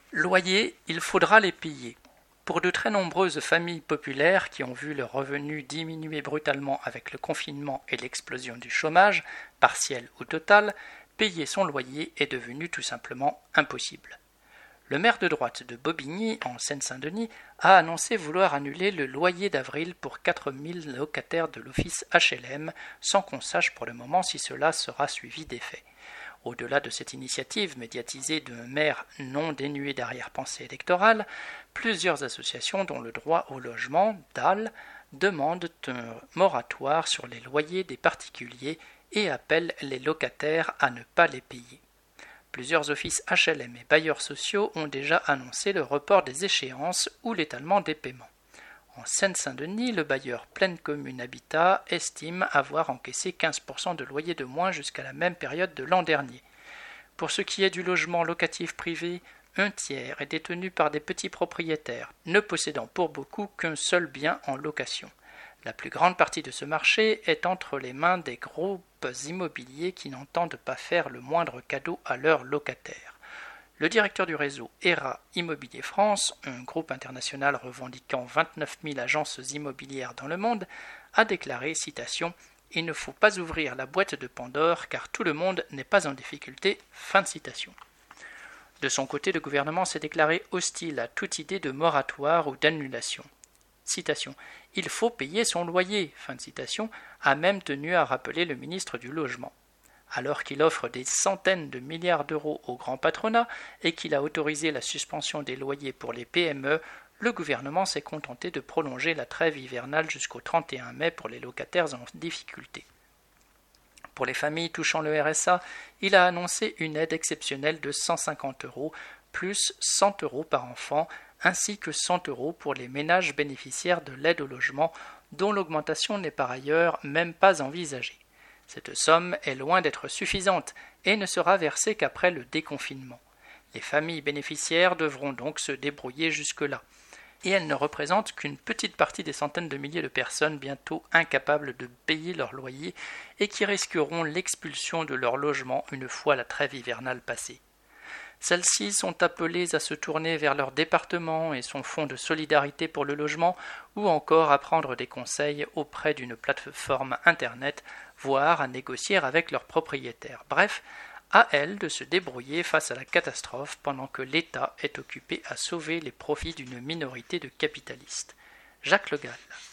Loyers, il faudra les payer. Pour de très nombreuses familles populaires qui ont vu leurs revenus diminuer brutalement avec le confinement et l'explosion du chômage, partiel ou total, payer son loyer est devenu tout simplement impossible. Le maire de droite de Bobigny, en Seine-Saint-Denis, a annoncé vouloir annuler le loyer d'avril pour 4000 locataires de l'office HLM, sans qu'on sache pour le moment si cela sera suivi d'effet. Au-delà de cette initiative médiatisée d'un maire non dénué d'arrière-pensée électorale, plusieurs associations dont le droit au logement, DAL, demandent un moratoire sur les loyers des particuliers et appellent les locataires à ne pas les payer. Plusieurs offices HLM et bailleurs sociaux ont déjà annoncé le report des échéances ou l'étalement des paiements. En Seine-Saint-Denis, le bailleur Pleine Commune Habitat estime avoir encaissé 15% de loyer de moins jusqu'à la même période de l'an dernier. Pour ce qui est du logement locatif privé, un tiers est détenu par des petits propriétaires, ne possédant pour beaucoup qu'un seul bien en location. La plus grande partie de ce marché est entre les mains des groupes immobiliers qui n'entendent pas faire le moindre cadeau à leurs locataires. Le directeur du réseau ERA Immobilier France, un groupe international revendiquant 29 000 agences immobilières dans le monde, a déclaré, citation, « Il ne faut pas ouvrir la boîte de Pandore car tout le monde n'est pas en difficulté ». Fin de citation. De son côté, le gouvernement s'est déclaré hostile à toute idée de moratoire ou d'annulation. Citation. « Il faut payer son loyer », fin de citation, a même tenu à rappeler le ministre du Logement. Alors qu'il offre des centaines de milliards d'euros au grand patronat et qu'il a autorisé la suspension des loyers pour les PME, le gouvernement s'est contenté de prolonger la trêve hivernale jusqu'au 31 mai pour les locataires en difficulté. Pour les familles touchant le RSA, il a annoncé une aide exceptionnelle de 150 euros, plus 100 euros par enfant, ainsi que 100 euros pour les ménages bénéficiaires de l'aide au logement, dont l'augmentation n'est par ailleurs même pas envisagée. Cette somme est loin d'être suffisante et ne sera versée qu'après le déconfinement. Les familles bénéficiaires devront donc se débrouiller jusque-là. Et elles ne représentent qu'une petite partie des centaines de milliers de personnes bientôt incapables de payer leur loyer et qui risqueront l'expulsion de leur logement une fois la trêve hivernale passée. Celles-ci sont appelées à se tourner vers leur département et son fonds de solidarité pour le logement ou encore à prendre des conseils auprès d'une plateforme Internet, voire à négocier avec leurs propriétaires. Bref, à elles de se débrouiller face à la catastrophe pendant que l'État est occupé à sauver les profits d'une minorité de capitalistes. Jacques Le Gall.